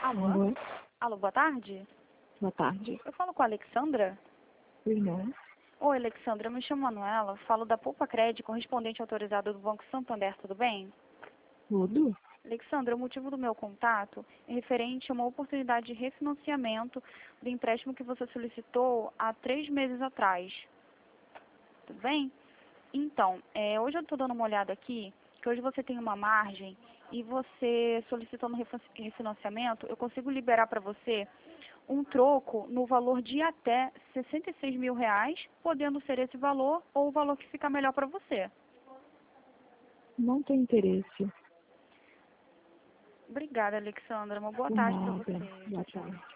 Alô? Alô? Alô, boa tarde. Boa tarde. Eu falo com a Alexandra. Irmão? Oi, Alexandra, eu me chamo Manuela, falo da Poupa Crédito, correspondente autorizado do Banco Santander, tudo bem? Tudo? Alexandra, o motivo do meu contato é referente a uma oportunidade de refinanciamento do empréstimo que você solicitou há 3 meses atrás. Tudo bem? Então, hoje eu estou dando uma olhada aqui, que hoje você tem uma margem e você solicitando refinanciamento, eu consigo liberar para você um troco no valor de até R$ 66 mil, podendo ser esse valor ou o valor que ficar melhor para você. Não tem interesse. Obrigada, Alexandra. Uma boa Por tarde para nada. você. Boa Tchau, tchau. tarde.